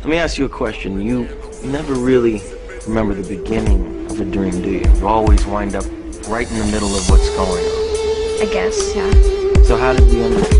Let me ask you a question. You never really remember the beginning of a dream, do you? You always wind up right in the middle of what's going on. I guess, yeah. So how did we end up